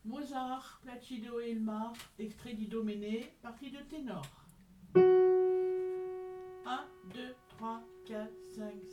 Mozart, Placido et Elmar, extrait d'Idoménée, partie de ténor. 1, 2, 3, 4, 5,